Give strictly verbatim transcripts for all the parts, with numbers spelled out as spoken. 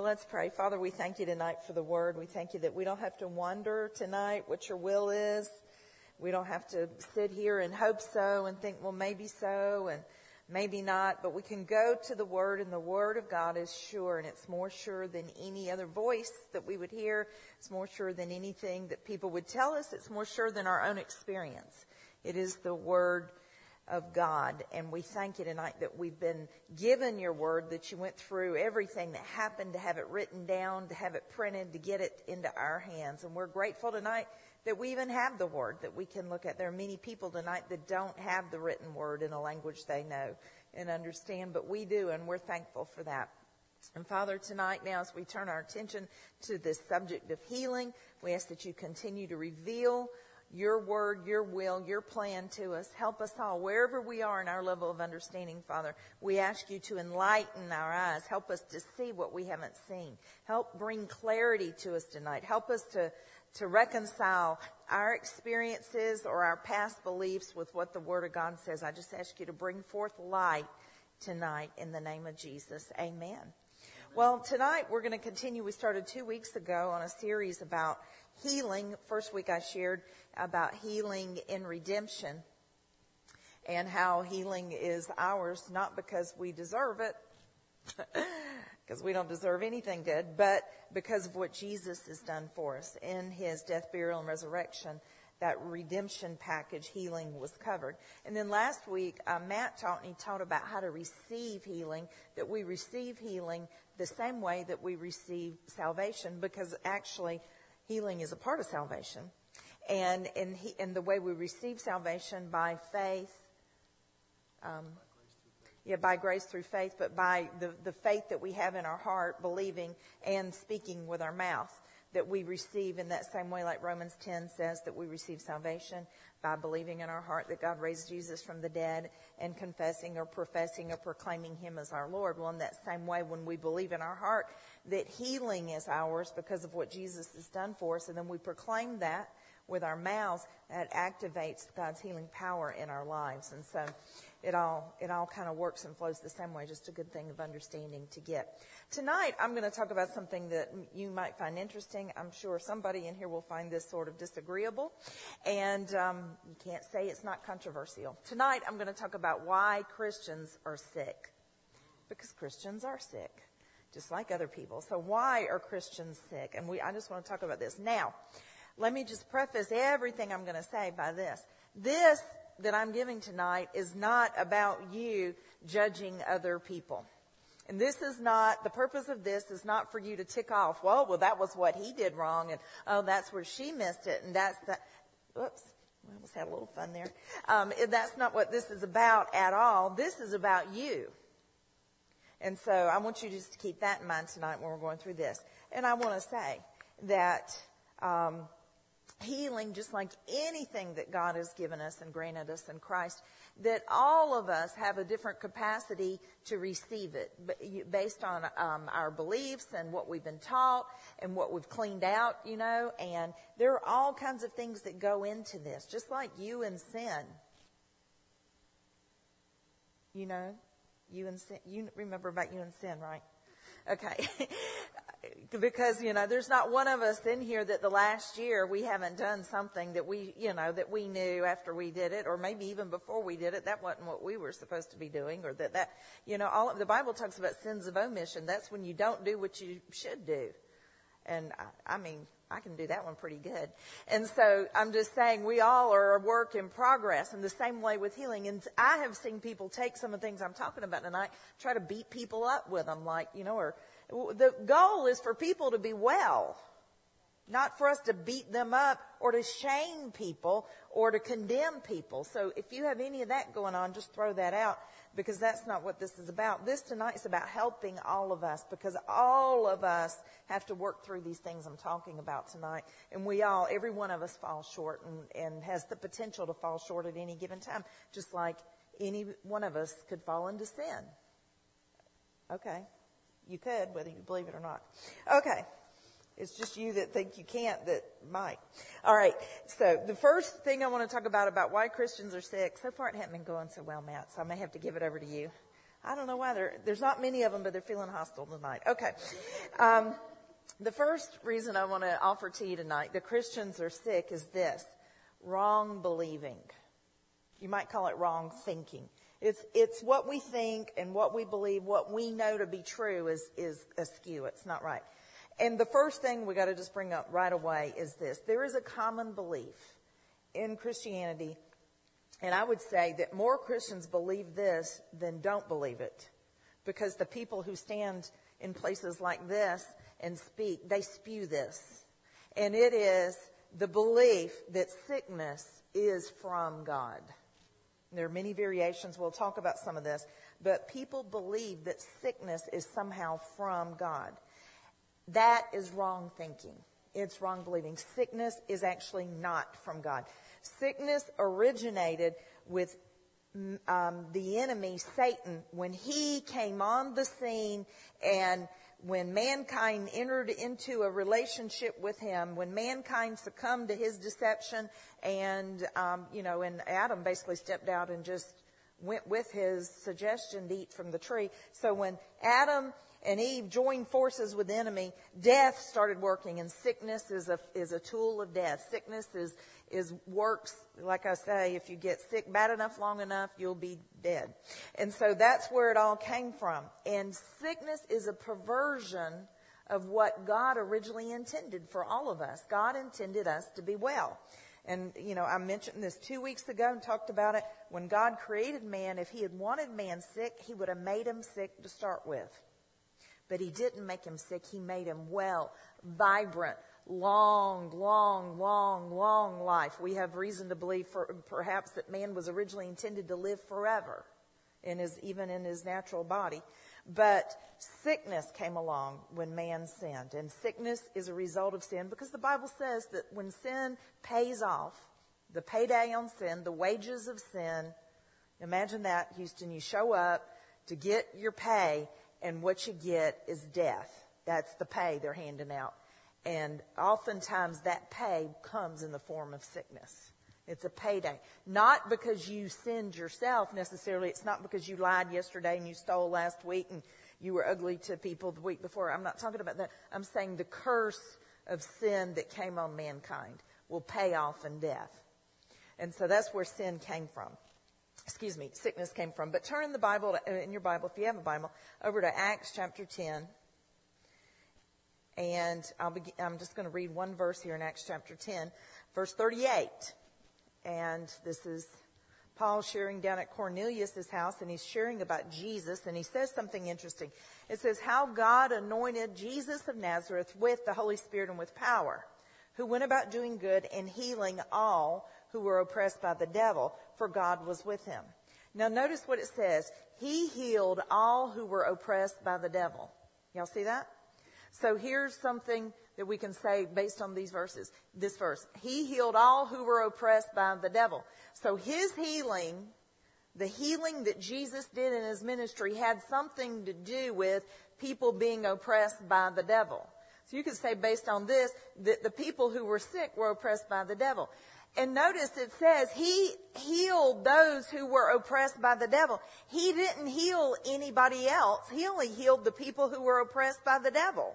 let's pray. Father, we thank you tonight for the word. We thank you that we don't have to wonder tonight what your will is. We don't have to sit here and hope so and think, well, maybe so and maybe not. But we can go to the word, and the word of God is sure, and it's more sure than any other voice that we would hear. It's more sure than anything that people would tell us. It's more sure than our own experience. It is the word of God, and we thank you tonight that we've been given your word, that you went through everything that happened to have it written down, to have it printed, to get it into our hands. And we're grateful tonight that we even have the word that we can look at. There are many people tonight that don't have the written word in a language they know and understand, but we do, and we're thankful for that. And Father, tonight now as we turn our attention to this subject of healing, we ask that you continue to reveal your word, your will, your plan to us. Help us all, wherever we are in our level of understanding, Father. We ask you to enlighten our eyes. Help us to see what we haven't seen. Help bring clarity to us tonight. Help us to, to reconcile our experiences or our past beliefs with what the Word of God says. I just ask you to bring forth light tonight in the name of Jesus. Amen. Amen. Well, tonight we're going to continue. We started two weeks ago on a series about healing. First week I shared about healing in redemption and how healing is ours, not because we deserve it, because we don't deserve anything good, but because of what Jesus has done for us in his death, burial, and resurrection. That redemption package, healing, was covered. And then last week, uh, Matt taught, and he taught about how to receive healing, that we receive healing the same way that we receive salvation, because actually healing is a part of salvation. And in, he, in the way we receive salvation by faith, um, yeah, by grace through faith, but by the, the faith that we have in our heart, believing and speaking with our mouth, that we receive in that same way, like Romans ten says, that we receive salvation by believing in our heart that God raised Jesus from the dead and confessing or professing or proclaiming him as our Lord. Well, in that same way, when we believe in our heart that healing is ours because of what Jesus has done for us, and then we proclaim that with our mouths, that activates God's healing power in our lives. And so it all it all kind of works and flows the same way, just a good thing of understanding to get. Tonight, I'm going to talk about something that you might find interesting. I'm sure somebody in here will find this sort of disagreeable, and um, you can't say it's not controversial. Tonight, I'm going to talk about why Christians are sick, because Christians are sick, just like other people. So why are Christians sick? And we I just want to talk about this. Now, let me just preface everything I'm going to say by this. This that I'm giving tonight is not about you judging other people. And this is not, the purpose of this is not for you to tick off, well, well, that was what he did wrong, and oh, that's where she missed it, and that's the, whoops, I almost had a little fun there. Um, that's not what this is about at all. This is about you. And so I want you just to keep that in mind tonight when we're going through this. And I want to say that um, healing, just like anything that God has given us and granted us in Christ, that all of us have a different capacity to receive it based on um, our beliefs and what we've been taught and what we've cleaned out, you know. And there are all kinds of things that go into this, just like you and sin. You know, you and sin. You remember about you and sin, right? Okay. Because, you know, there's not one of us in here that the last year we haven't done something that we, you know, that we knew after we did it, or maybe even before we did it, that wasn't what we were supposed to be doing, or that, that you know, all of the Bible talks about sins of omission. That's when you don't do what you should do. And, I, I mean, I can do that one pretty good. And so I'm just saying we all are a work in progress, in the same way with healing. And I have seen people take some of the things I'm talking about tonight, try to beat people up with them, like, you know, or the goal is for people to be well, not for us to beat them up or to shame people or to condemn people. So if you have any of that going on, just throw that out, because that's not what this is about. This tonight is about helping all of us, because all of us have to work through these things I'm talking about tonight. And we all, every one of us falls short and, and has the potential to fall short at any given time, just like any one of us could fall into sin. Okay. You could, whether you believe it or not. Okay. It's just you that think you can't that might. All right. So the first thing I want to talk about, about why Christians are sick. So far it hasn't been going so well, Matt, so I may have to give it over to you. I don't know why. There, there's not many of them, but they're feeling hostile tonight. Okay. Um, the first reason I want to offer to you tonight, that Christians are sick, is this: wrong believing. You might call it wrong thinking. It's it's what we think and what we believe, what we know to be true is, is askew. It's not right. And the first thing we got to just bring up right away is this. There is a common belief in Christianity, and I would say that more Christians believe this than don't believe it, because the people who stand in places like this and speak, they spew this. And it is the belief that sickness is from God. There are many variations. We'll talk about some of this. But people believe that sickness is somehow from God. That is wrong thinking. It's wrong believing. Sickness is actually not from God. Sickness originated with um, the enemy, Satan, when he came on the scene, and when mankind entered into a relationship with him, when mankind succumbed to his deception, and, um, you know, and Adam basically stepped out and just went with his suggestion to eat from the tree. So when Adam and Eve joined forces with the enemy, death started working, and sickness is a is a tool of death. Sickness is is works, like I say, if you get sick bad enough, long enough, you'll be dead. And so that's where it all came from. And sickness is a perversion of what God originally intended for all of us. God intended us to be well. And, you know, I mentioned this two weeks ago and talked about it. When God created man, if he had wanted man sick, he would have made him sick to start with. But he didn't make him sick. He made him well, vibrant, long, long, long, long life. We have reason to believe for, perhaps that man was originally intended to live forever, in his, even in his natural body. But sickness came along when man sinned. And sickness is a result of sin, because the Bible says that when sin pays off, the payday on sin, the wages of sin, imagine that, Houston, you show up to get your pay, and what you get is death. That's the pay they're handing out. And oftentimes that pay comes in the form of sickness. It's a payday. Not because you sinned yourself necessarily. It's not because you lied yesterday and you stole last week and you were ugly to people the week before. I'm not talking about that. I'm saying the curse of sin that came on mankind will pay off in death. And so that's where sin came from. Excuse me, sickness came from. But turn in the Bible, in your Bible, if you have a Bible, over to Acts chapter ten. And I'll be, I'm just going to read one verse here in Acts chapter ten, verse thirty-eight. And this is Paul sharing down at Cornelius' house, and he's sharing about Jesus, and he says something interesting. It says, how God anointed Jesus of Nazareth with the Holy Spirit and with power, who went about doing good and healing all who were oppressed by the devil, for God was with him. Now notice what it says. He healed all who were oppressed by the devil. Y'all see that? So here's something that we can say based on these verses. This verse. He healed all who were oppressed by the devil. So his healing, the healing that Jesus did in his ministry, had something to do with people being oppressed by the devil. So you could say based on this, that the people who were sick were oppressed by the devil. And notice it says he healed those who were oppressed by the devil. He didn't heal anybody else. He only healed the people who were oppressed by the devil.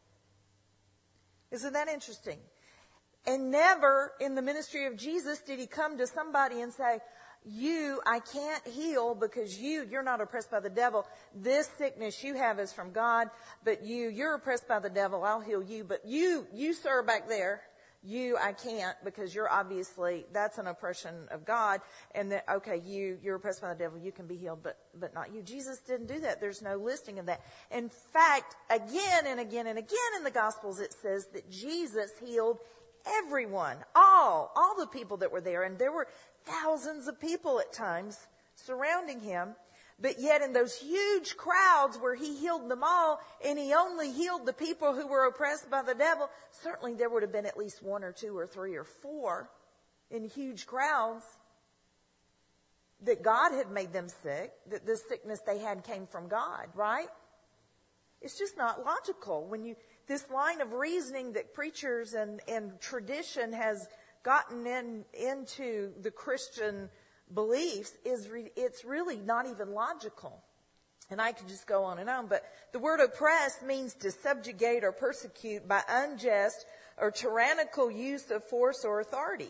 Isn't that interesting? And never in the ministry of Jesus did he come to somebody and say, you, I can't heal because you, you're not oppressed by the devil. This sickness you have is from God, but you, you're oppressed by the devil. I'll heal you. But you, you sir back there, you, I can't, because you're obviously, that's an oppression of God. And that, okay, you, you're oppressed by the devil, you can be healed, but, but not you. Jesus didn't do that. There's no listing of that. In fact, again and again and again in the Gospels, it says that Jesus healed everyone, all, all the people that were there. And there were thousands of people at times surrounding him. But yet in those huge crowds where he healed them all, and he only healed the people who were oppressed by the devil, certainly there would have been at least one or two or three or four in huge crowds that God had made them sick, that the sickness they had came from God, right? It's just not logical. When you, this line of reasoning that preachers and, and tradition has gotten in, into the Christian beliefs is re, it's really not even logical. And I could just go on and on. But the word oppress means to subjugate or persecute by unjust or tyrannical use of force or authority.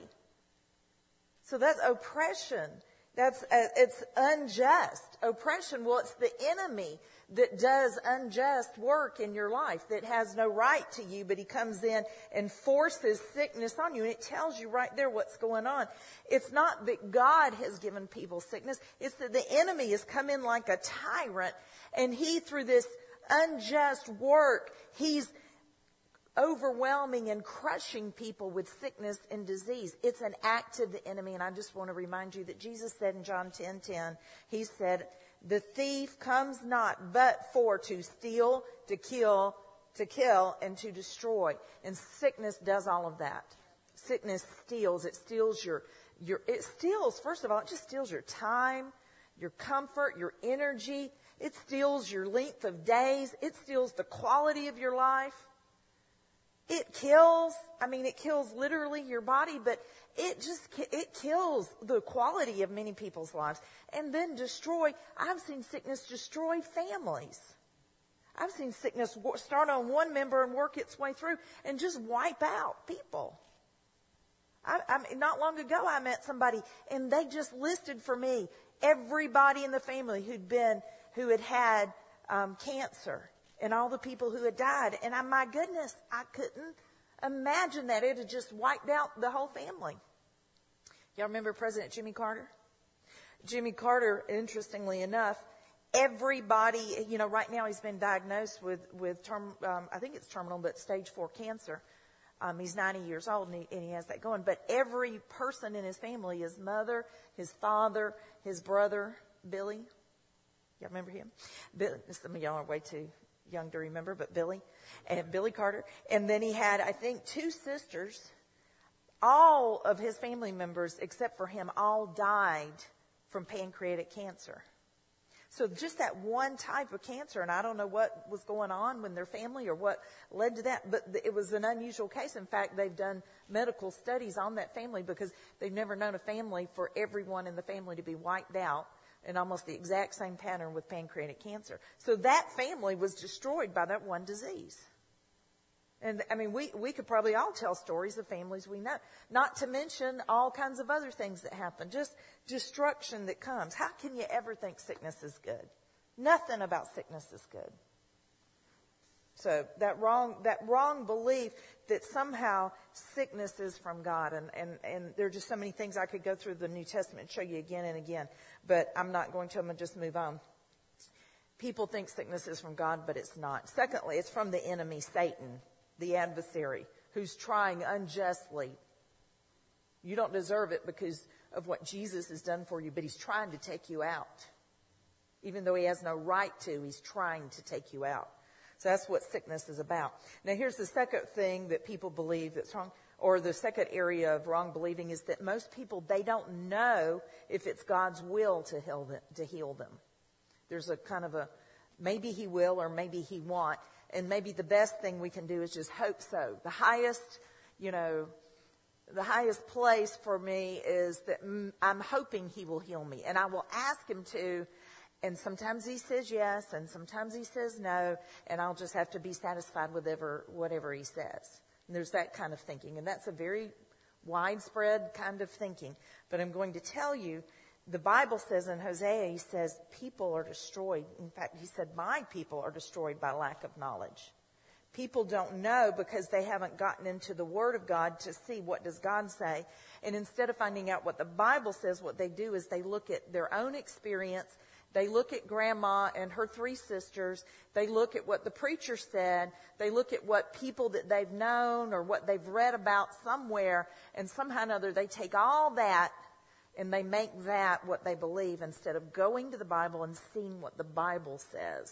So that's oppression. That's uh, it's unjust. Oppression, well, it's the enemy that does unjust work in your life, that has no right to you, but he comes in and forces sickness on you. And it tells you right there what's going on. It's not that God has given people sickness. It's that the enemy has come in like a tyrant, and he, through this unjust work, he's overwhelming and crushing people with sickness and disease. It's an act of the enemy. And I just want to remind you that Jesus said in John ten ten, he said, the thief comes not but for to steal, to kill, to kill, and to destroy. And sickness does all of that. Sickness steals. It steals your, your, it steals, first of all, it just steals your time, your comfort, your energy. It steals your length of days. It steals the quality of your life. It kills, I mean, it kills literally your body, but it just, it kills the quality of many people's lives. And then destroy, I've seen sickness destroy families. I've seen sickness start on one member and work its way through and just wipe out people. I, I mean, not long ago I met somebody and they just listed for me everybody in the family who'd been, who had had um, cancer. And all the people who had died. And I, my goodness, I couldn't imagine that. It had just wiped out the whole family. Y'all remember President Jimmy Carter? Jimmy Carter, interestingly enough, everybody, you know, right now he's been diagnosed with, with term, um, I think it's terminal, but stage four cancer. Um, he's ninety years old and he, and he has that going. But every person in his family, his mother, his father, his brother, Billy. Y'all remember him? Billy, some of y'all are way too young to remember, but Billy and Billy Carter. And then he had, I think, two sisters. All of his family members, except for him, all died from pancreatic cancer. So just that one type of cancer, and I don't know what was going on with their family or what led to that, but it was an unusual case. In fact, they've done medical studies on that family because they've never known a family for everyone in the family to be wiped out in almost the exact same pattern with pancreatic cancer. So that family was destroyed by that one disease. And, I mean, we, we could probably all tell stories of families we know. Not to mention all kinds of other things that happen. Just destruction that comes. How can you ever think sickness is good? Nothing about sickness is good. So that wrong, that wrong belief that somehow sickness is from God. And, and, and there are just so many things I could go through the New Testament and show you again and again. But I'm not going to. I'm going to just move on. People think sickness is from God, but it's not. Secondly, it's from the enemy, Satan, the adversary, who's trying unjustly. You don't deserve it because of what Jesus has done for you, but he's trying to take you out. Even though he has no right to, he's trying to take you out. So that's what sickness is about. Now here's the second thing that people believe that's wrong, or the second area of wrong believing is that most people, they don't know if it's God's will to heal them. To heal them. There's a kind of a, maybe he will or maybe he won't. And maybe the best thing we can do is just hope so. The highest, you know, the highest place for me is that mm, I'm hoping he will heal me. And I will ask him to. And sometimes he says yes, and sometimes he says no, and I'll just have to be satisfied with whatever, whatever he says. And there's that kind of thinking, and that's a very widespread kind of thinking. But I'm going to tell you, the Bible says in Hosea, he says, people are destroyed. In fact, he said, my people are destroyed by lack of knowledge. People don't know because they haven't gotten into the Word of God to see what does God say. And instead of finding out what the Bible says, what they do is they look at their own experience. They look at Grandma and her three sisters. They look at what the preacher said. They look at what people that they've known or what they've read about somewhere. And somehow or another, they take all that and they make that what they believe instead of going to the Bible and seeing what the Bible says.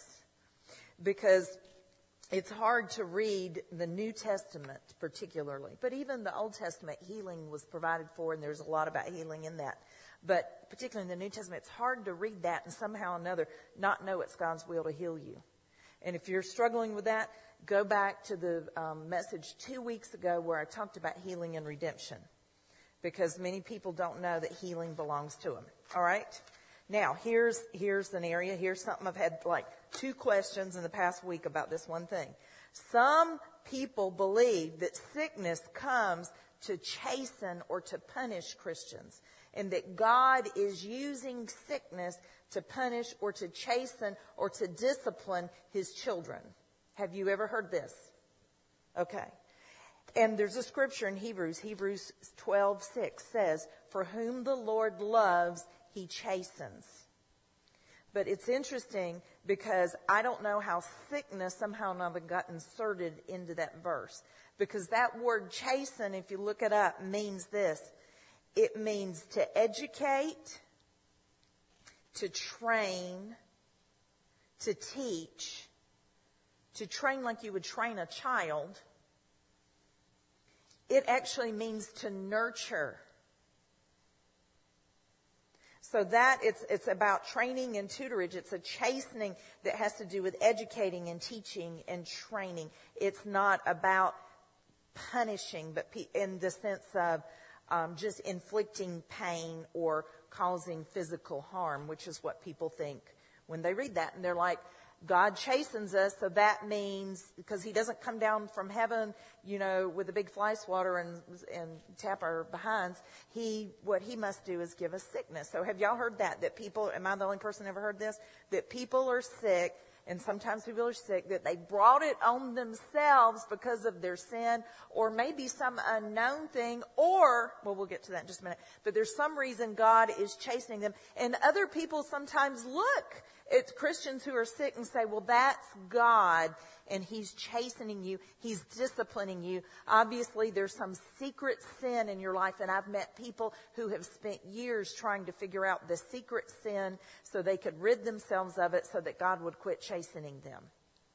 Because it's hard to read the New Testament particularly. But even the Old Testament, healing was provided for, and there's a lot about healing in that. But particularly in the New Testament, it's hard to read that and somehow or another not know it's God's will to heal you. And if you're struggling with that, go back to the um, message two weeks ago where I talked about healing and redemption. Because many people don't know that healing belongs to them. All right? Now, here's, here's an area, here's something I've had like two questions in the past week about this one thing. Some people believe that sickness comes to chasten or to punish Christians, and that God is using sickness to punish or to chasten or to discipline his children. Have you ever heard this? Okay. And there's a scripture in Hebrews, Hebrews twelve six says, "For whom the Lord loves, he chastens." But it's interesting because I don't know how sickness somehow never got inserted into that verse. Because that word chasten, if you look it up, means this. It means to educate, to train, to teach, to train like you would train a child. It actually means to nurture. So that it's it's about training and tutorage. It's a chastening that has to do with educating and teaching and training. It's not about punishing, but in the sense of um, just inflicting pain or causing physical harm, which is what people think when they read that. And they're like, God chastens us, so that means, because he doesn't come down from heaven, you know, with a big fly swatter and, and tap our behinds. He, what he must do is give us sickness. So have y'all heard that? That people, am I the only person ever heard this? That people are sick, and sometimes people are sick, that they brought it on themselves because of their sin, or maybe some unknown thing, or, well, we'll get to that in just a minute, but there's some reason God is chastening them. And other people sometimes look at Christians who are sick and say, well, that's God, and he's chastening you, he's disciplining you. Obviously, there's some secret sin in your life, and I've met people who have spent years trying to figure out the secret sin so they could rid themselves of it so that God would quit chastening them.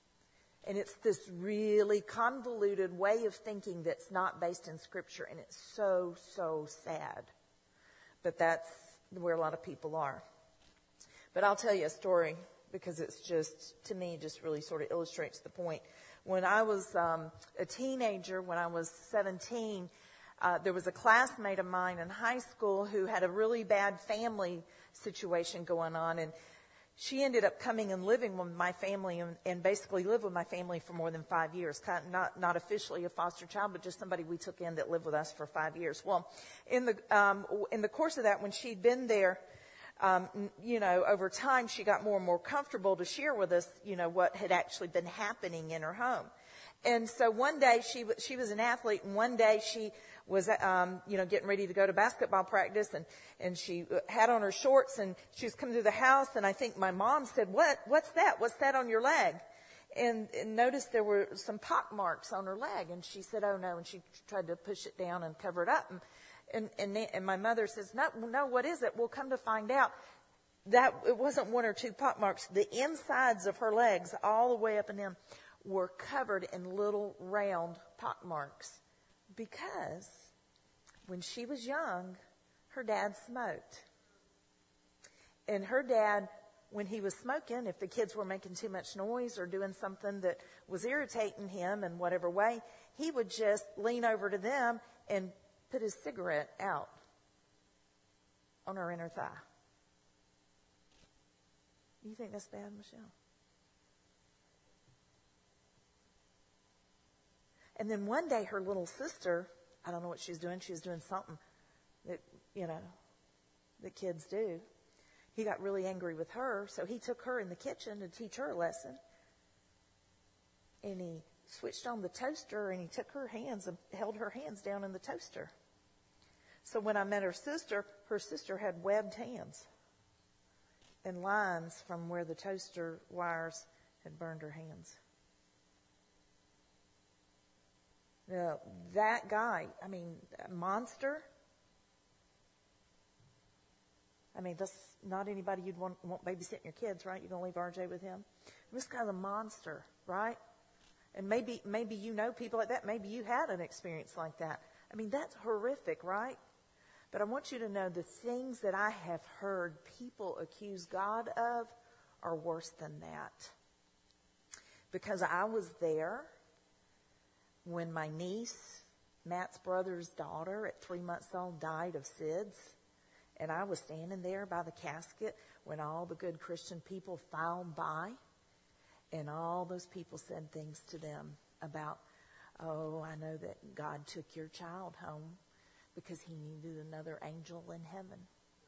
And it's this really convoluted way of thinking that's not based in Scripture, and it's so, so sad. But that's where a lot of people are. But I'll tell you a story because it's just, to me, just really sort of illustrates the point. When I was um, a teenager, when I was seventeen, uh, there was a classmate of mine in high school who had a really bad family situation going on. And she ended up coming and living with my family and, and basically lived with my family for more than five years. Kind of not, not officially a foster child, but just somebody we took in that lived with us for five years. Well, in the, um, in the course of that, when she'd been there, Um, you know, over time, she got more and more comfortable to share with us, you know, what had actually been happening in her home. And so one day she, she was an athlete, and one day she was, um, you know, getting ready to go to basketball practice, and, and she had on her shorts, and she was coming through the house, and I think my mom said, what, what's that? What's that on your leg? And, and noticed there were some pock marks on her leg, and she said, oh no, and she tried to push it down and cover it up. And, And, and, and my mother says, no, no, what is it? We'll come to find out that it wasn't one or two pock marks. The insides of her legs, all the way up and in, were covered in little round pock marks. Because when she was young, her dad smoked. And her dad, when he was smoking, if the kids were making too much noise or doing something that was irritating him in whatever way, he would just lean over to them and put his cigarette out on her inner thigh. You think that's bad, Michelle? And then one day her little sister, I don't know what she's doing, she was doing something that, you know, that kids do. He got really angry with her, so he took her in the kitchen to teach her a lesson. And he switched on the toaster, and he took her hands and held her hands down in the toaster. So when I met her sister, her sister had webbed hands and lines from where the toaster wires had burned her hands. Now, that guy, I mean, a monster. I mean, that's not anybody you'd want, want babysitting your kids, right? You're going to leave R J with him. This guy's a monster, right? And maybe, maybe you know people like that. Maybe you had an experience like that. I mean, that's horrific, right? But I want you to know the things that I have heard people accuse God of are worse than that. Because I was there when my niece, Matt's brother's daughter, at three months old, died of SIDS. And I was standing there by the casket when all the good Christian people filed by, and all those people said things to them about, oh, I know that God took your child home because he needed another angel in heaven.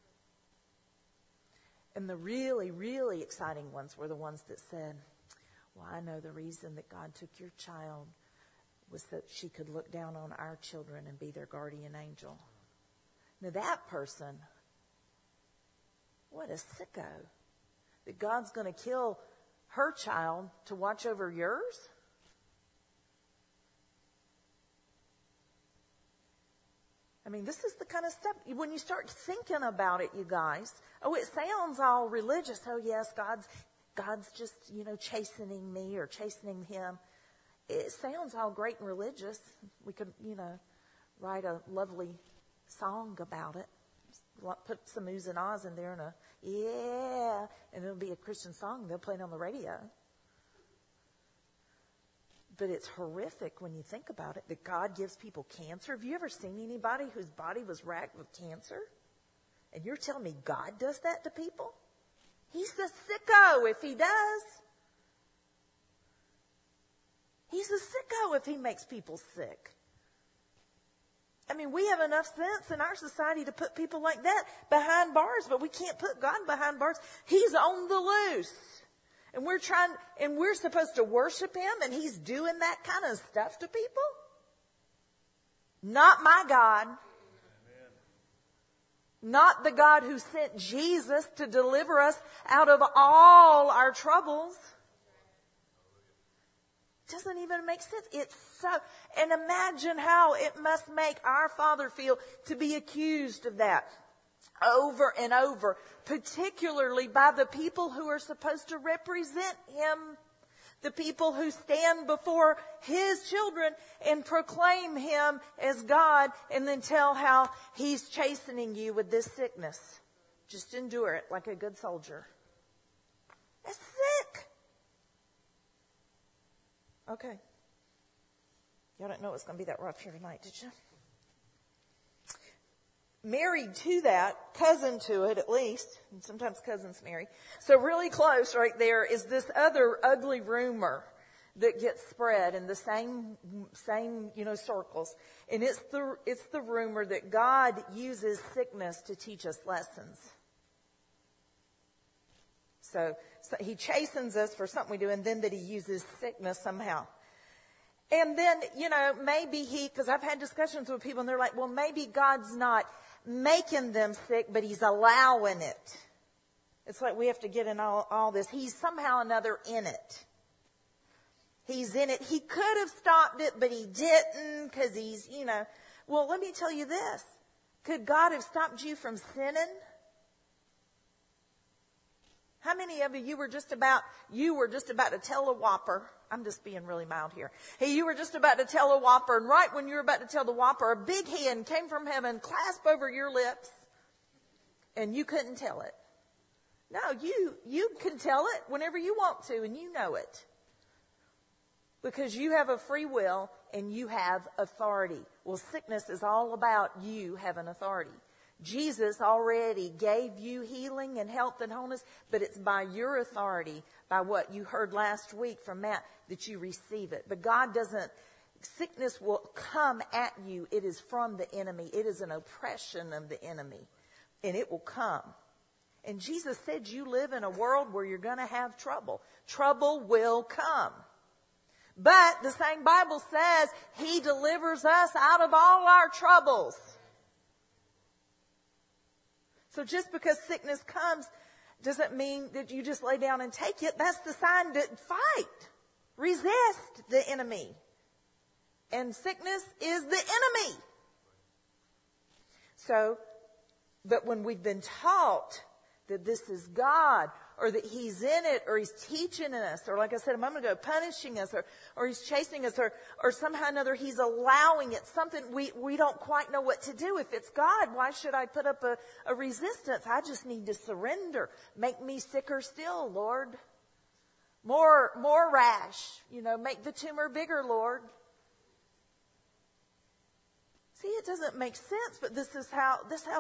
And the really, really exciting ones were the ones that said, well, I know the reason that God took your child was that she could look down on our children and be their guardian angel. Now that person, what a sicko. That God's going to kill her child to watch over yours? I mean, this is the kind of stuff, when you start thinking about it, you guys, oh, it sounds all religious. Oh, yes, God's God's just, you know, chastening me or chastening him. It sounds all great and religious. We could, you know, write a lovely song about it. Put some oohs and ahs in there and a, yeah, and it'll be a Christian song. They'll play it on the radio. But it's horrific when you think about it, that God gives people cancer. Have you ever seen anybody whose body was racked with cancer? And you're telling me God does that to people? He's a sicko if he does. He's a sicko if he makes people sick. I mean, we have enough sense in our society to put people like that behind bars, but we can't put God behind bars. He's on the loose. And we're trying, and we're supposed to worship him, and he's doing that kind of stuff to people? Not my God. Amen. Not the God who sent Jesus to deliver us out of all our troubles. Doesn't even make sense. It's so, and imagine how it must make our Father feel to be accused of that over and over, particularly by the people who are supposed to represent him, the people who stand before his children and proclaim him as God, and then tell how he's chastening you with this sickness. Just endure it like a good soldier. That's sick. Okay. Y'all didn't know it was going to be that rough here tonight, did you? Married to that, cousin to it at least, and sometimes cousins marry. So really close right there is this other ugly rumor that gets spread in the same, same, you know, circles. And it's the, it's the rumor that God uses sickness to teach us lessons. So, so he chastens us for something we do, and then that he uses sickness somehow. And then, you know, maybe he, because I've had discussions with people and they're like, well, maybe God's not making them sick, but he's allowing it. It's like we have to get in all, all this. He's somehow or another in it. He's in it. He could have stopped it, but he didn't because he's, you know. Well, let me tell you this. Could God have stopped you from sinning? How many of you, you were just about, you were just about to tell a whopper. I'm just being really mild here. Hey, you were just about to tell a whopper, and right when you were about to tell the whopper, a big hand came from heaven, clasped over your lips, and you couldn't tell it. No, you, you can tell it whenever you want to, and you know it. Because you have a free will, and you have authority. Well, sickness is all about you having authority. Jesus already gave you healing and health and wholeness, but it's by your authority, by what you heard last week from Matt, that you receive it. But God doesn't, sickness will come at you. It is from the enemy. It is an oppression of the enemy, and it will come. And Jesus said you live in a world where you're going to have trouble. Trouble will come. But the same Bible says he delivers us out of all our troubles. So just because sickness comes doesn't mean that you just lay down and take it. That's the sign to fight. Resist the enemy. And sickness is the enemy. So, but when we've been taught that this is God, or that he's in it, or he's teaching us, or like I said a moment ago, punishing us, or, or he's chasing us, or, or somehow or another he's allowing it, something we, we don't quite know what to do. If it's God, why should I put up a, a resistance? I just need to surrender. Make me sicker still, Lord. More, more rash. You know, make the tumor bigger, Lord. See, it doesn't make sense, but this is how, this is how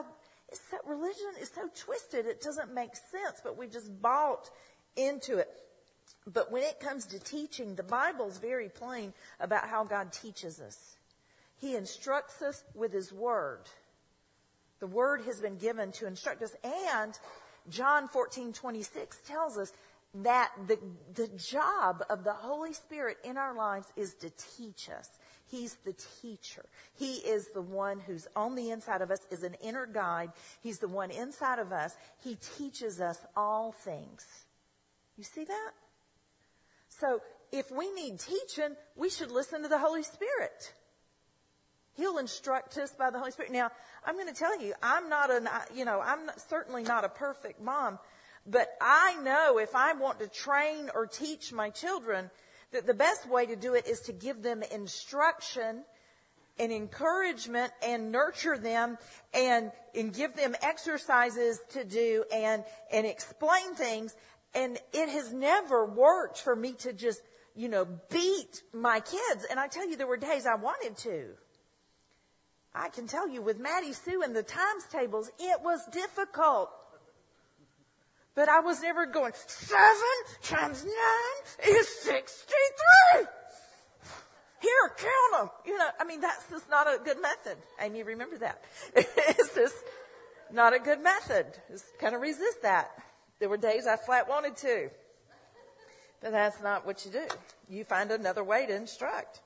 It's so, religion is so twisted, it doesn't make sense, but we've just bought into it. But when it comes to teaching, the Bible's very plain about how God teaches us. He instructs us with His Word. The Word has been given to instruct us. And John fourteen twenty-six tells us that the, the job of the Holy Spirit in our lives is to teach us. He's the teacher. He is the one who's on the inside of us, is an inner guide. He's the one inside of us. He teaches us all things. You see that? So if we need teaching, we should listen to the Holy Spirit. He'll instruct us by the Holy Spirit. Now, I'm going to tell you, I'm not an, you know, I'm not, certainly not a perfect mom, but I know if I want to train or teach my children, that the best way to do it is to give them instruction and encouragement and nurture them and, and give them exercises to do and, and explain things. And it has never worked for me to just, you know, beat my kids. And I tell you, there were days I wanted to. I can tell you with Maddie Sue and the times tables, it was difficult. But I was never going, seven times nine is sixty-three. Here, count them. You know, I mean, that's just not a good method. Amy, remember that. It's just not a good method. Just kind of resist that. There were days I flat wanted to. But that's not what you do. You find another way to instruct.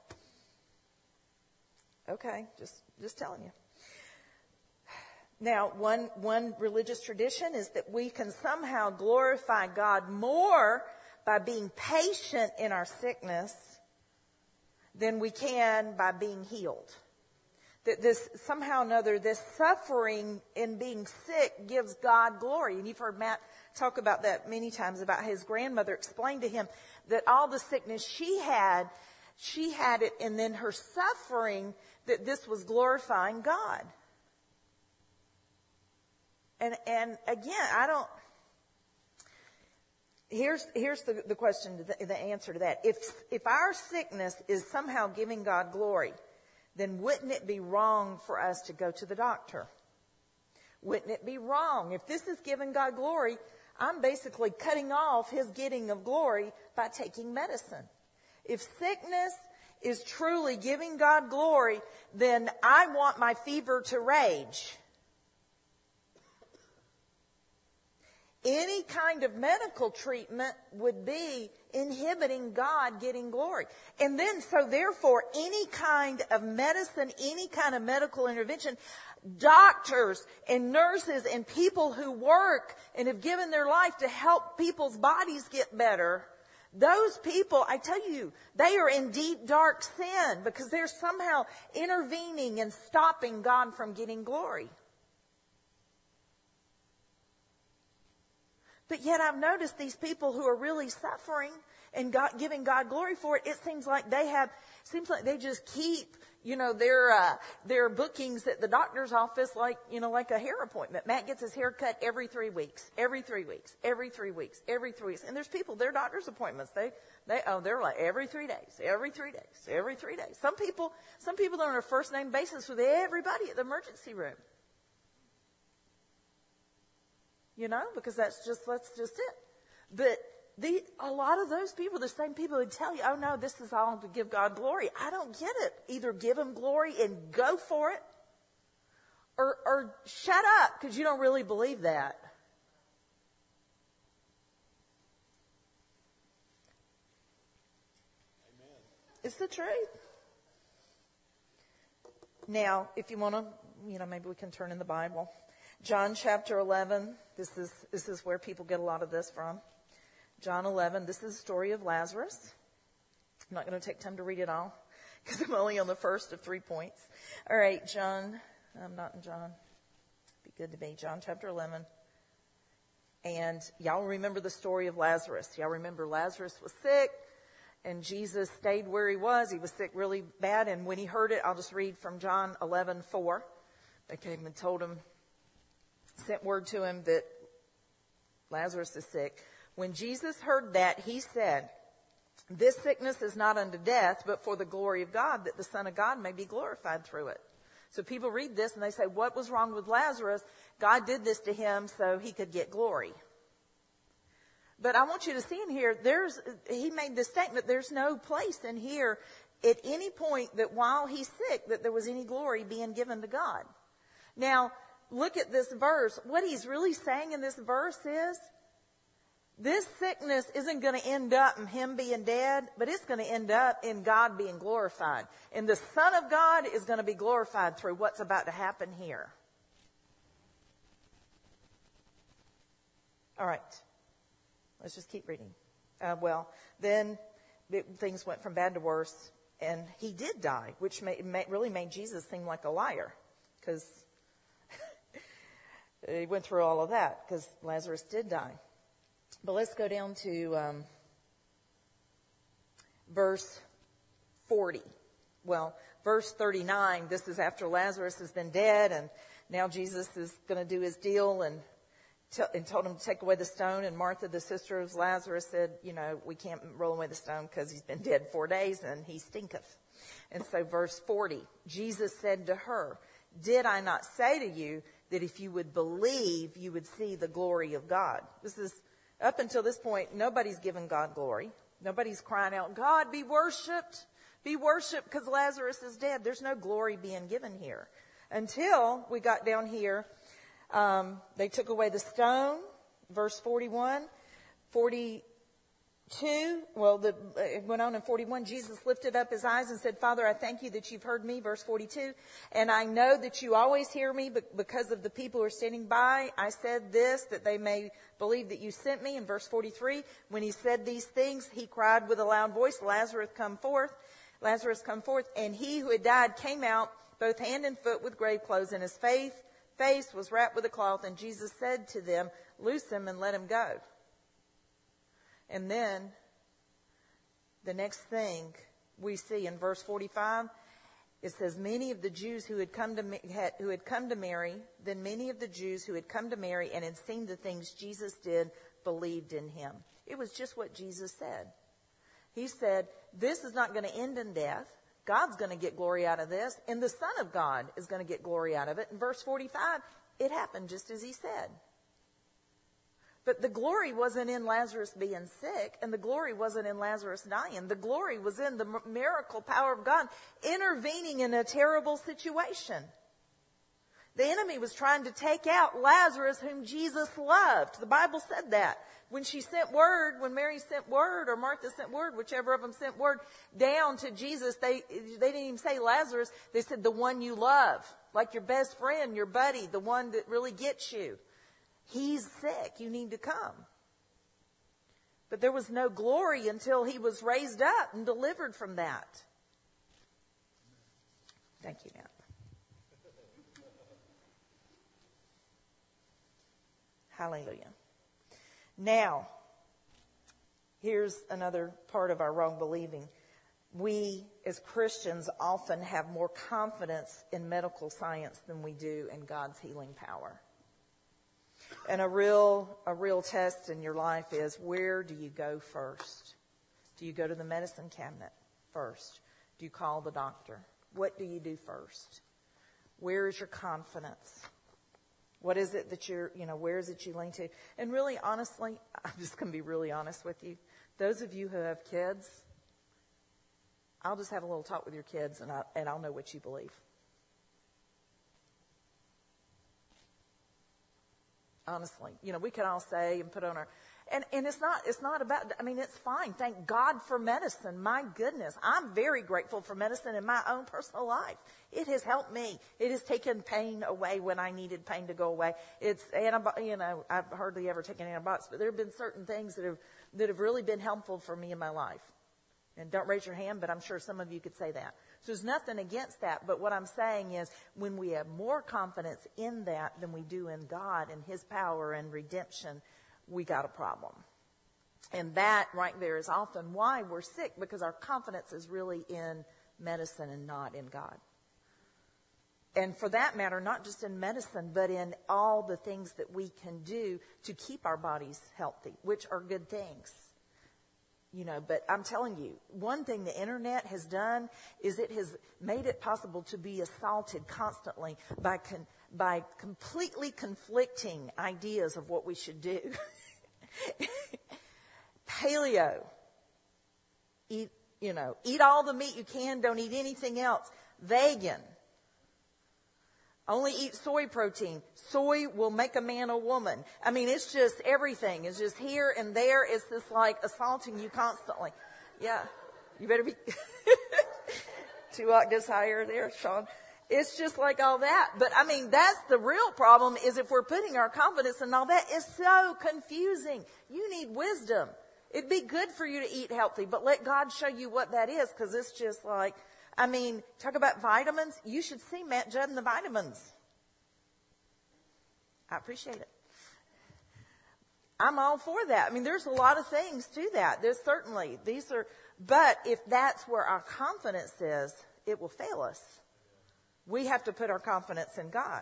Okay, just, just telling you. Now, one, one religious tradition is that we can somehow glorify God more by being patient in our sickness than we can by being healed. That this, somehow or another, this suffering in being sick gives God glory. And you've heard Matt talk about that many times, about his grandmother explained to him that all the sickness she had, she had it, and then her suffering, that this was glorifying God. And, and again, I don't, here's, here's the, the question, the, the answer to that. If, if our sickness is somehow giving God glory, then wouldn't it be wrong for us to go to the doctor? Wouldn't it be wrong? If this is giving God glory, I'm basically cutting off His getting of glory by taking medicine. If sickness is truly giving God glory, then I want my fever to rage. Any kind of medical treatment would be inhibiting God getting glory. And then, so therefore, any kind of medicine, any kind of medical intervention, doctors and nurses and people who work and have given their life to help people's bodies get better, those people, I tell you, they are in deep, dark sin because they're somehow intervening and stopping God from getting glory. But yet I've noticed these people who are really suffering and God, giving God glory for it, it seems like they have, seems like they just keep, you know, their, uh, their bookings at the doctor's office like, you know, like a hair appointment. Matt gets his hair cut every three weeks, every three weeks, every three weeks, every three weeks. And there's people, their doctor's appointments, they, they, oh, they're like every three days, every three days, every three days. Some people, some people are on a first name basis with everybody at the emergency room. You know, because that's just, that's just it. But the, a lot of those people, the same people who tell you, oh no, this is all to give God glory. I don't get it. Either give Him glory and go for it, or, or shut up because you don't really believe that. Amen. It's the truth. Now, if you want to, you know, maybe we can turn in the Bible. John chapter eleven, this is, this is where people get a lot of this from. John eleven, this is the story of Lazarus. I'm not going to take time to read it all because I'm only on the first of three points. All right, John, I'm not in John. Be good to be. John chapter eleven. And y'all remember the story of Lazarus. Y'all remember Lazarus was sick and Jesus stayed where he was. He was sick really bad. And when he heard it, I'll just read from John eleven four. They came and told him, sent word to him that Lazarus is sick. When Jesus heard that, he said, this sickness is not unto death, but for the glory of God, that the Son of God may be glorified through it. So people read this and they say, what was wrong with Lazarus? God did this to him so he could get glory. But I want you to see in here, there's, he made this statement, there's no place in here at any point that while he's sick, that there was any glory being given to God. Now, look at this verse. What he's really saying in this verse is, this sickness isn't going to end up in him being dead, but it's going to end up in God being glorified. And the Son of God is going to be glorified through what's about to happen here. All right. Let's just keep reading. Uh, well, then it, things went from bad to worse, and he did die, which made, made, really made Jesus seem like a liar, because he went through all of that, because Lazarus did die. But let's go down to um, verse forty. Well, verse thirty-nine, this is after Lazarus has been dead, and now Jesus is going to do his deal, and and told him to take away the stone. And Martha, the sister of Lazarus, said, you know, we can't roll away the stone because he's been dead four days and he stinketh. And so verse forty, Jesus said to her, did I not say to you that if you would believe, you would see the glory of God? This is, up until this point, nobody's given God glory. Nobody's crying out, God, be worshipped. Be worshipped because Lazarus is dead. There's no glory being given here. Until we got down here. Um, they took away the stone, verse forty-one, forty-two, well, the, it went on in forty-one, Jesus lifted up his eyes and said, Father, I thank you that you've heard me, verse forty-two, and I know that you always hear me, but because of the people who are standing by, I said this, that they may believe that you sent me, in verse forty-three, when he said these things, he cried with a loud voice, Lazarus, come forth, Lazarus, come forth, and he who had died came out, both hand and foot with grave clothes, and his face face was wrapped with a cloth, and Jesus said to them, loose him and let him go. And then the next thing we see in verse forty-five, it says, many of the Jews who had come to had, who had come to Mary, then many of the Jews who had come to Mary and had seen the things Jesus did believed in him. It was just what Jesus said. He said, this is not going to end in death. God's going to get glory out of this, and the Son of God is going to get glory out of it. In verse forty-five, it happened just as he said. But the glory wasn't in Lazarus being sick, and the glory wasn't in Lazarus dying. The glory was in the miracle power of God intervening in a terrible situation. The enemy was trying to take out Lazarus, whom Jesus loved. The Bible said that. When she sent word, when Mary sent word, or Martha sent word, whichever of them sent word down to Jesus, they, they didn't even say Lazarus. They said the one you love, like your best friend, your buddy, the one that really gets you. He's sick. You need to come. But there was no glory until he was raised up and delivered from that. Thank you, Matt. Hallelujah. Now, here's another part of our wrong believing. We, as Christians, often have more confidence in medical science than we do in God's healing power. And a real, a real test in your life is, where do you go first? Do you go to the medicine cabinet first? Do you call the doctor? What do you do first? Where is your confidence? What is it that you're, you know, where is it you lean to? And really, honestly, I'm just going to be really honest with you. Those of you who have kids, I'll just have a little talk with your kids, and, I, and I'll know what you believe. Honestly, you know, we can all say and put on our, and, and it's not, it's not about, I mean, it's fine. Thank God for medicine. My goodness. I'm very grateful for medicine in my own personal life. It has helped me. It has taken pain away when I needed pain to go away. It's, antibi- you know, I've hardly ever taken antibiotics, but there have been certain things that have, that have really been helpful for me in my life. And don't raise your hand, but I'm sure some of you could say that. So there's nothing against that. But what I'm saying is, when we have more confidence in that than we do in God and his power and redemption, we got a problem. And that right there is often why we're sick, because our confidence is really in medicine and not in God. And for that matter, not just in medicine, but in all the things that we can do to keep our bodies healthy, which are good things. You know, but I'm telling you, one thing the internet has done is it has made it possible to be assaulted constantly by con- by completely conflicting ideas of what we should do. Paleo, eat, you know, eat all the meat you can, don't eat anything else. Vegan, only eat soy protein. Soy will make a man a woman. I mean, it's just everything. It's just here and there. It's just like assaulting you constantly. Yeah. You better be two octaves higher there, Sean. It's just like all that. But I mean, that's the real problem, is if we're putting our confidence in all that, it's so confusing. You need wisdom. It'd be good for you to eat healthy, but let God show you what that is, because it's just like, I mean, talk about vitamins. You should see Matt Judd and the vitamins. I appreciate it. I'm all for that. I mean, there's a lot of things to that. There's certainly, these are, but if that's where our confidence is, it will fail us. We have to put our confidence in God.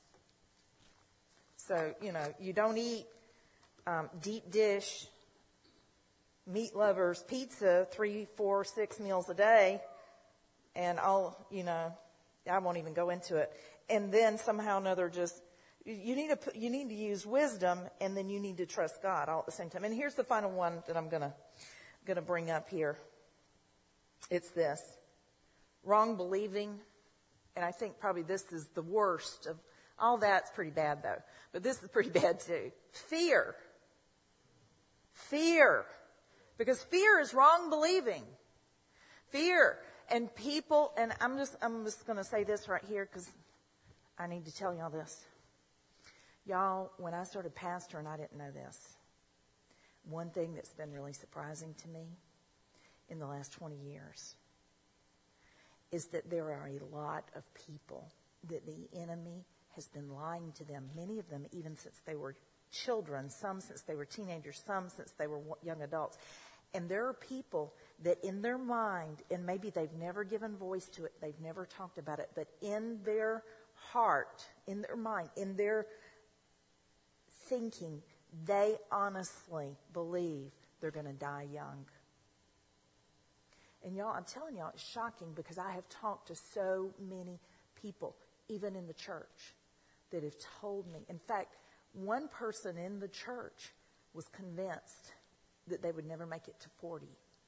So, you know, you don't eat um, deep dish, meat lovers, pizza, three, four, six meals a day. And I'll, you know, I won't even go into it. And then somehow or another just, you need to put, you need to use wisdom, and then you need to trust God all at the same time. And here's the final one that I'm gonna, gonna bring up here. It's this. Wrong believing. And I think probably this is the worst of, all that's pretty bad though. But this is pretty bad too. Fear. Fear. Because fear is wrong believing. Fear. And people, and I'm just, I'm just going to say this right here because I need to tell y'all this. Y'all, when I started pastoring, I didn't know this. One thing that's been really surprising to me in the last twenty years is that there are a lot of people that the enemy has been lying to them, many of them even since they were children, some since they were teenagers, some since they were young adults. And there are people that in their mind, and maybe they've never given voice to it, they've never talked about it, but in their heart, in their mind, in their thinking, they honestly believe they're going to die young. And y'all, I'm telling y'all, it's shocking because I have talked to so many people, even in the church, that have told me. In fact, one person in the church was convinced that they would never make it to forty.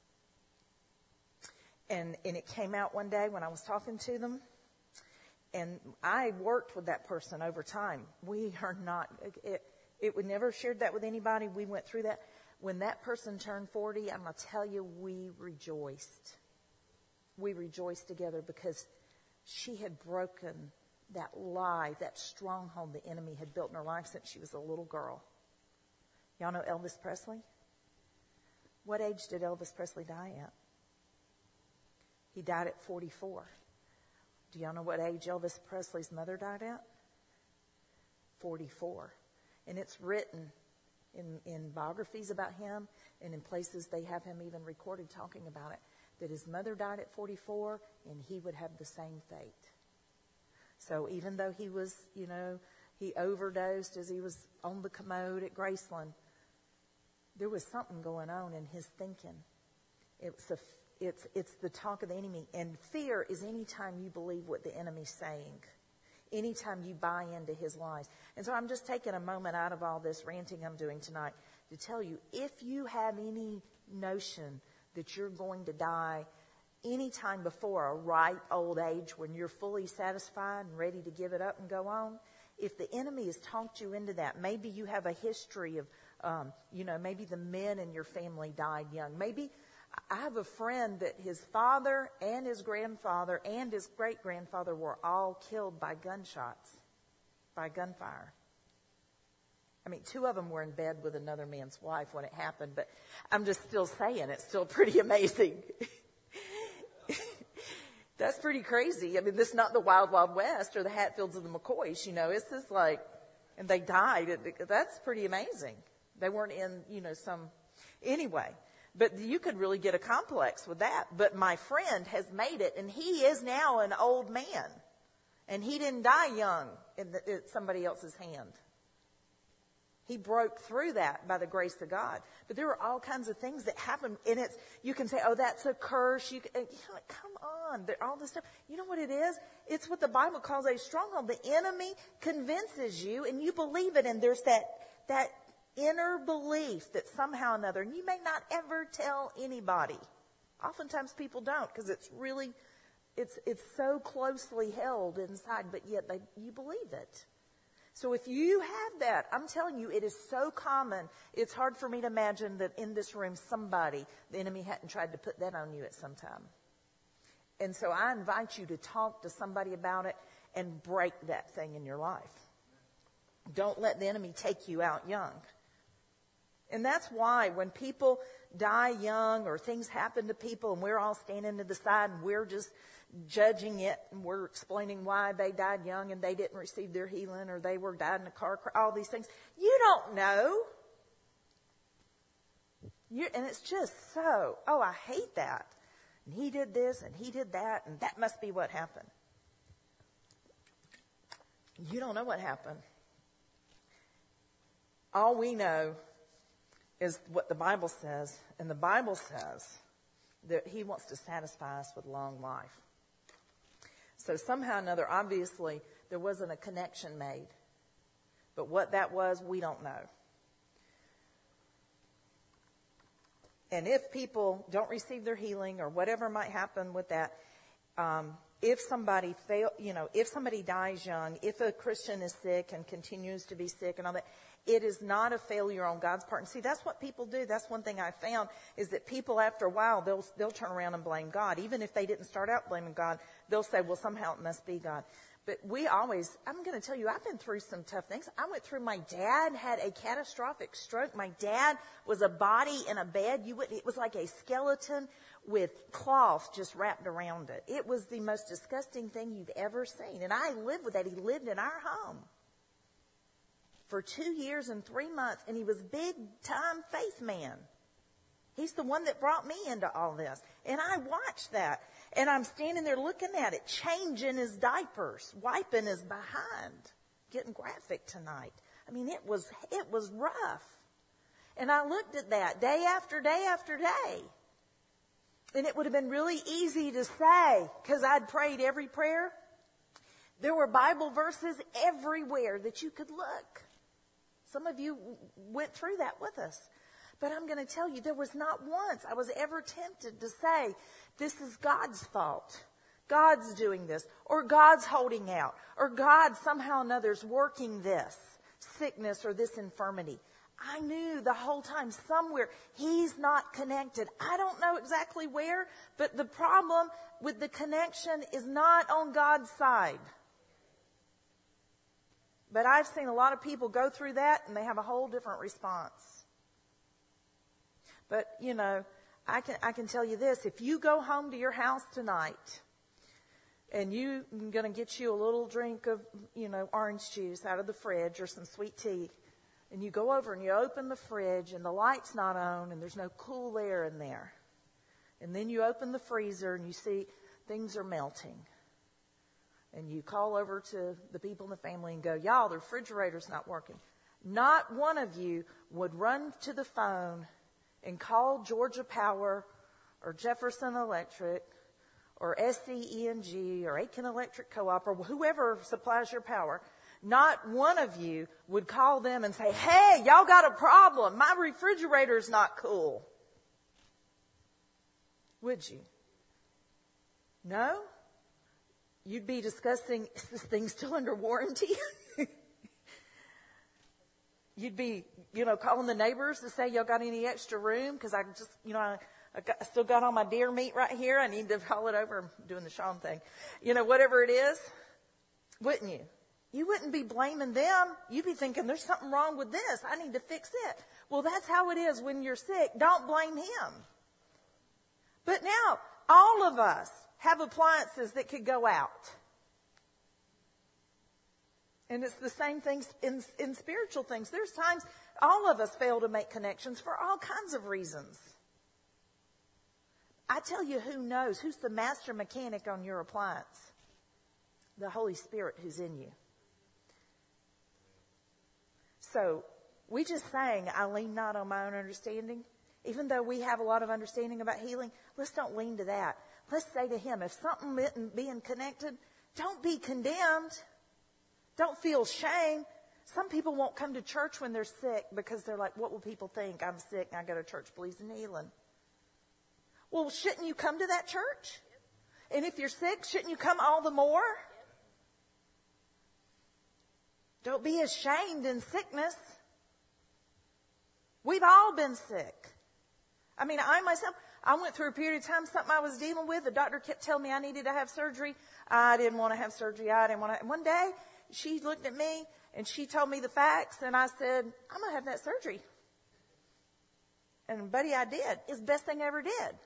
And, and it came out one day when I was talking to them. And I worked with that person over time. We are not, it, it would never shared that with anybody. We went through that. When that person turned forty, I'm going to tell you, we rejoiced. We rejoiced together because she had broken that lie, that stronghold the enemy had built in her life since she was a little girl. Y'all know Elvis Presley? What age did Elvis Presley die at? He died at forty-four. Do y'all know what age Elvis Presley's mother died at? forty-four. And it's written in, in biographies about him, and in places they have him even recorded talking about it, that his mother died at forty-four and he would have the same fate. So even though he was, you know, he overdosed as he was on the commode at Graceland, there was something going on in his thinking. It's a, it's, it's the talk of the enemy. And fear is any time you believe what the enemy's saying. Anytime you buy into his lies. And so I'm just taking a moment out of all this ranting I'm doing tonight to tell you, if you have any notion that you're going to die anytime before a ripe old age when you're fully satisfied and ready to give it up and go on, if the enemy has talked you into that, maybe you have a history of, um, you know, maybe the men in your family died young. Maybe I have a friend that his father and his grandfather and his great-grandfather were all killed by gunshots, by gunfire. I mean, two of them were in bed with another man's wife when it happened, but I'm just still saying it's still pretty amazing. That's pretty crazy. I mean, this is not the Wild Wild West or the Hatfields or the McCoys, you know. It's just like, and they died. That's pretty amazing. They weren't in, you know, some, anyway. But you could really get a complex with that. But my friend has made it, and he is now an old man. And he didn't die young in, the, in somebody else's hand. He broke through that by the grace of God. But there were all kinds of things that happened. And it's, you can say, oh, that's a curse. You, can, you know, come on. There, all this stuff. You know what it is? It's what the Bible calls a stronghold. The enemy convinces you and you believe it. And there's that, that inner belief that somehow or another, and you may not ever tell anybody. Oftentimes people don't because it's really, it's, it's so closely held inside, but yet they, you believe it. So if you have that, I'm telling you, it is so common. It's hard for me to imagine that in this room somebody, the enemy hadn't tried to put that on you at some time. And so I invite you to talk to somebody about it and break that thing in your life. Don't let the enemy take you out young. And that's why when people die young or things happen to people and we're all standing to the side and we're just judging it and we're explaining why they died young and they didn't receive their healing or they were died in a car crash, all these things. You don't know. You're, and it's just so, oh, I hate that. And he did this and he did that and that must be what happened. You don't know what happened. All we know is what the Bible says, and the Bible says that he wants to satisfy us with long life. So somehow or another, obviously, there wasn't a connection made. But what that was, we don't know. And if people don't receive their healing or whatever might happen with that, um, if somebody fail, you know, if somebody dies young, if a Christian is sick and continues to be sick and all that, it is not a failure on God's part. And see, that's what people do. That's one thing I found is that people after a while, they'll, they'll turn around and blame God. Even if they didn't start out blaming God, they'll say, well, somehow it must be God. But we always, I'm going to tell you, I've been through some tough things. I went through, my dad had a catastrophic stroke. My dad was a body in a bed. You would, it was like a skeleton with cloth just wrapped around it. It was the most disgusting thing you've ever seen. And I lived with that. He lived in our home for two years and three months, and he was big time faith man. He's the one that brought me into all this. And I watched that. And I'm standing there looking at it, changing his diapers, wiping his behind, getting graphic tonight. I mean, it was, it was rough. And I looked at that day after day after day. And it would have been really easy to say, because I'd prayed every prayer. There were Bible verses everywhere that you could look. Some of you went through that with us. But I'm going to tell you, there was not once I was ever tempted to say, this is God's fault. God's doing this. Or God's holding out. Or God somehow or another is working this sickness or this infirmity. I knew the whole time somewhere he's not connected. I don't know exactly where, but the problem with the connection is not on God's side. But I've seen a lot of people go through that and they have a whole different response. But, you know, I can I can tell you this. If you go home to your house tonight and you're going to get you a little drink of, you know, orange juice out of the fridge or some sweet tea, and you go over and you open the fridge and the light's not on and there's no cool air in there. And then you open the freezer and you see things are melting. And you call over to the people in the family and go, y'all, the refrigerator's not working. Not one of you would run to the phone and call Georgia Power or Jefferson Electric or S C E N G or Aiken Electric Co-op or whoever supplies your power. Not one of you would call them and say, hey, y'all got a problem. My refrigerator's not cool. Would you? No? You'd be discussing, is this thing still under warranty? You'd be, you know, calling the neighbors to say, y'all got any extra room? Because I just, you know, I, I, got, I still got all my deer meat right here. I need to haul it over. I'm doing the Sean thing. You know, whatever it is. Wouldn't you? You wouldn't be blaming them. You'd be thinking, there's something wrong with this. I need to fix it. Well, that's how it is when you're sick. Don't blame him. But now, all of us have appliances that could go out. And it's the same things in, in spiritual things. There's times all of us fail to make connections for all kinds of reasons. I tell you who knows. Who's the master mechanic on your appliance? The Holy Spirit who's in you. So We just sang, I lean not on my own understanding. Even though we have a lot of understanding about healing, let's don't lean to that. Let's say to him, if something isn't being connected, don't be condemned. Don't feel shame. Some people won't come to church when they're sick because they're like, what will people think? I'm sick and I go to church believing in healing. Well, shouldn't you come to that church? And if you're sick, shouldn't you come all the more? Don't be ashamed in sickness. We've all been sick. I mean, I myself, I went through a period of time, something I was dealing with. The doctor kept telling me I needed to have surgery. I didn't want to have surgery. I didn't want to. And one day, she looked at me and she told me the facts. And I said, I'm going to have that surgery. And buddy, I did. It's the best thing I ever did.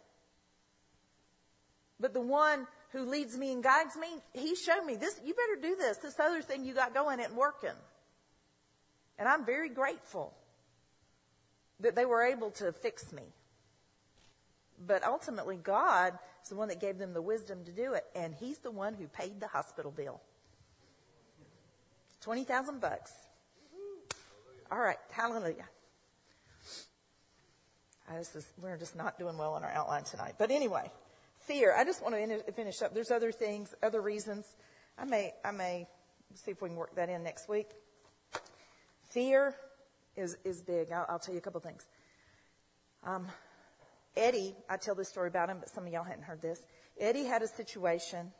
But the one who leads me and guides me, he showed me this. You better do this. This other thing you got going isn't working. And I'm very grateful that they were able to fix me. But ultimately, God is the one that gave them the wisdom to do it. And he's the one who paid the hospital bill. twenty thousand bucks. All right. Hallelujah. I just, we're just not doing well on our outline tonight. But anyway, fear. I just want to finish up. There's other things, other reasons. I may, I may see if we can work that in next week. Fear is, is big. I'll, I'll tell you a couple things. Um, Eddie, I tell this story about him, but some of y'all hadn't heard this. Eddie had a situation,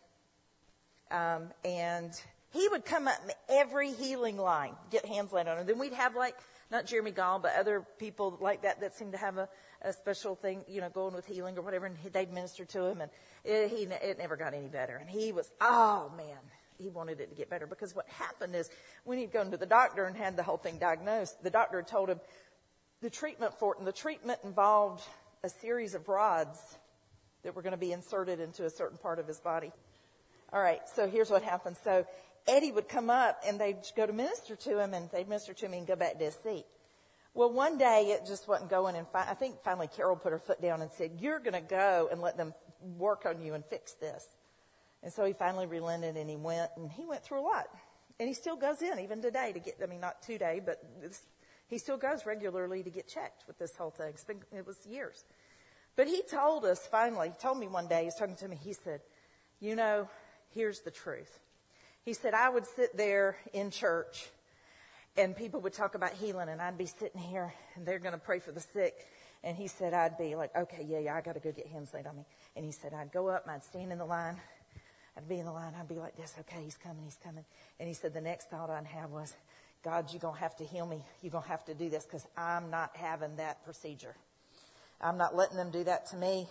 um, and he would come up every healing line, get hands laid on him. Then we'd have like, not Jeremy Gall, but other people like that that seem to have a, a special thing, you know, going with healing or whatever, and they'd minister to him, and it, he, it never got any better. And he was, oh man, he wanted it to get better, because what happened is when he'd gone to the doctor and had the whole thing diagnosed, the doctor told him the treatment for it, and the treatment involved a series of rods that were going to be inserted into a certain part of his body. All right, so here's what happened. So Eddie would come up, and they'd go to minister to him, and they'd minister to me and go back to his seat. Well, one day it just wasn't going, and fi- I think finally Carol put her foot down and said, you're going to go and let them work on you and fix this. And so he finally relented, and he went, and he went through a lot. And he still goes in, even today, to get, I mean, not today, but this, he still goes regularly to get checked with this whole thing. It's been, it was years. But he told us finally, he told me one day, he was talking to me, he said, you know, here's the truth. He said, I would sit there in church and people would talk about healing, and I'd be sitting here and they're going to pray for the sick. And he said, I'd be like, okay, yeah, yeah, I got to go get hands laid on me. And he said, I'd go up and I'd stand in the line. I'd be in the line. I'd be like this. Okay, he's coming, he's coming. And he said, the next thought I'd have was, God, you're going to have to heal me. You're going to have to do this, because I'm not having that procedure. I'm not letting them do that to me.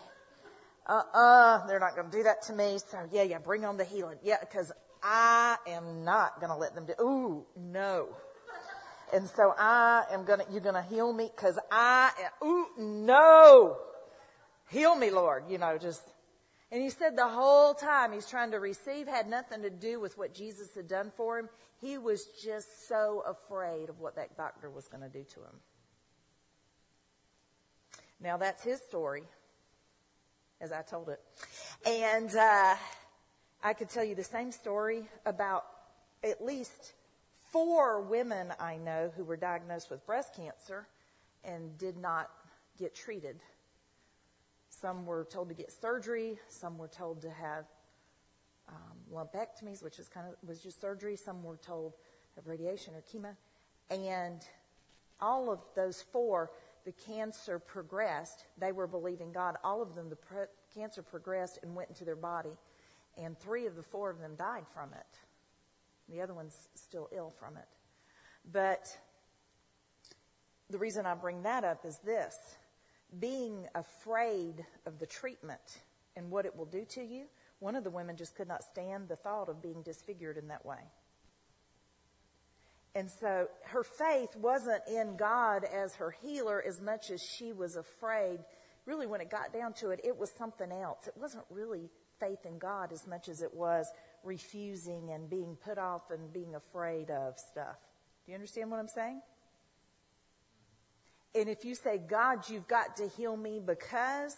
Uh-uh, they're not going to do that to me. So yeah, yeah, bring on the healing. Yeah, because I am not going to let them do, ooh, no. And so I am going to, you're going to heal me because I, am, ooh, no. Heal me, Lord. You know, just, and he said the whole time he's trying to receive had nothing to do with what Jesus had done for him. He was just so afraid of what that doctor was going to do to him. Now that's his story, as I told it. And, uh, I could tell you the same story about at least four women I know who were diagnosed with breast cancer and did not get treated. Some were told to get surgery. Some were told to have um, lumpectomies, which is kind of was just surgery. Some were told to have radiation or chemo. And all of those four, the cancer progressed. They were believing God. All of them, the pre- cancer progressed and went into their body. And three of the four of them died from it. The other one's still ill from it. But the reason I bring that up is this. Being afraid of the treatment and what it will do to you, one of the women just could not stand the thought of being disfigured in that way. And so her faith wasn't in God as her healer as much as she was afraid. Really, when it got down to it, it was something else. It wasn't really faith in God as much as it was refusing and being put off and being afraid of stuff. Do you understand what I'm saying? And if you say, God, you've got to heal me because,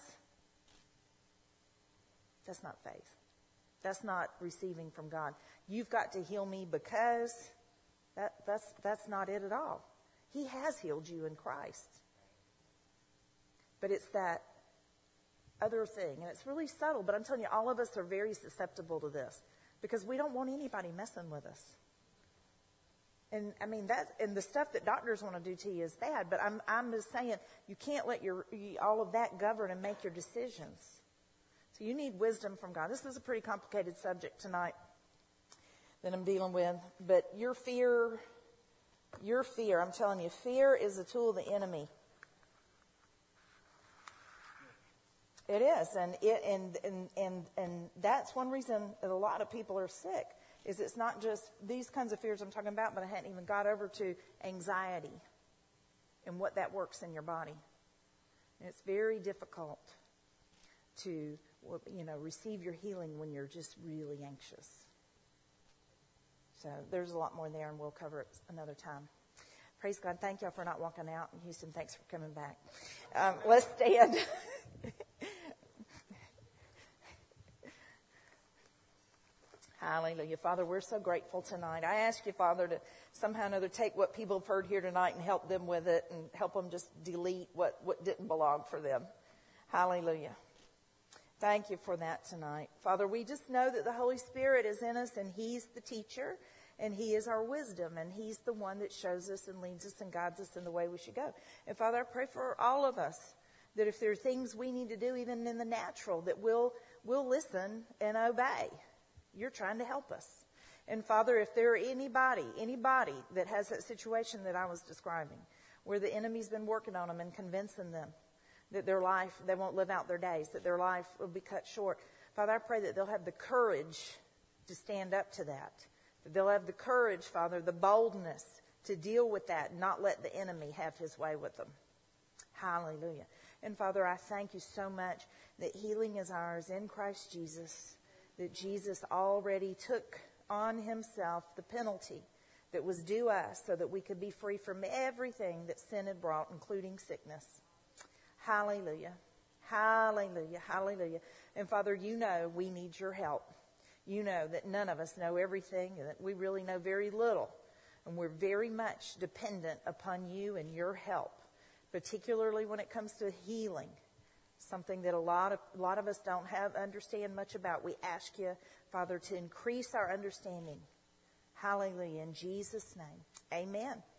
that's not faith. That's not receiving from God. You've got to heal me because, that, that's, that's not it at all. He has healed you in Christ. But it's that other thing, and it's really subtle, but I'm telling you, all of us are very susceptible to this because we don't want anybody messing with us. And I mean, that, and the stuff that doctors want to do to you is bad, but I'm, I'm just saying you can't let your, you, all of that govern and make your decisions. So you need wisdom from God. This is a pretty complicated subject tonight that I'm dealing with, but your fear, your fear, I'm telling you, fear is a tool of the enemy. It is, and it and and and and that's one reason that a lot of people are sick. Is it's not just these kinds of fears I'm talking about, but I hadn't even got over to anxiety and what that works in your body. And it's very difficult to, you know, receive your healing when you're just really anxious. So there's a lot more there, and we'll cover it another time. Praise God. Thank y'all for not walking out. And Houston, thanks for coming back. Um, let's stand. Hallelujah. Father, we're so grateful tonight. I ask you, Father, to somehow or another take what people have heard here tonight and help them with it and help them just delete what, what didn't belong for them. Hallelujah. Thank you for that tonight. Father, we just know that the Holy Spirit is in us and He's the teacher and He is our wisdom and He's the one that shows us and leads us and guides us in the way we should go. And Father, I pray for all of us that if there are things we need to do even in the natural, that we'll, we'll listen and obey. You're trying to help us. And Father, if there are anybody, anybody that has that situation that I was describing, where the enemy's been working on them and convincing them that their life, they won't live out their days, that their life will be cut short. Father, I pray that they'll have the courage to stand up to that. That they'll have the courage, Father, the boldness to deal with that and not let the enemy have his way with them. Hallelujah. And Father, I thank you so much that healing is ours in Christ Jesus. That Jesus already took on himself the penalty that was due us so that we could be free from everything that sin had brought, including sickness. Hallelujah. Hallelujah. Hallelujah. And Father, you know we need your help. You know that none of us know everything and that we really know very little. And we're very much dependent upon you and your help, particularly when it comes to healing. Something that a lot of a lot of us don't have understand much about. We ask you, Father, to increase our understanding. Hallelujah. In Jesus' name. Amen.